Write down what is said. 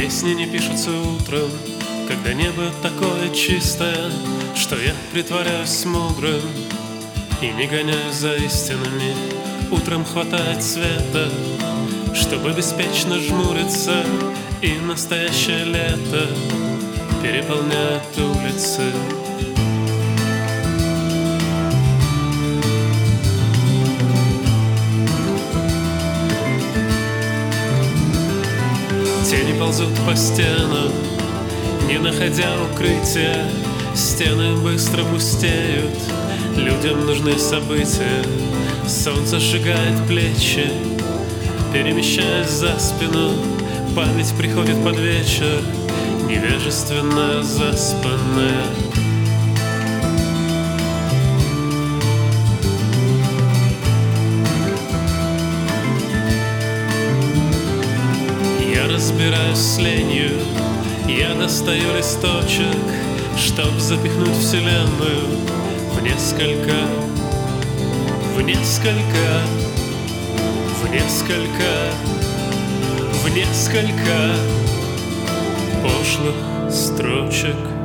Песни не пишутся утром, когда небо такое чистое, что я притворяюсь мудрым и не гоняюсь за истинами. Утром хватает света, чтобы беспечно жмуриться, и настоящее лето переполняет улицы. Тени ползут по стенам, не находя укрытия. Стены быстро пустеют, людям нужны события. Солнце сжигает плечи, перемещаясь за спину. Память приходит под вечер, невежественно заспанная. Я разбираюсь с ленью, я достаю листочек, чтоб запихнуть вселенную в несколько пошлых строчек.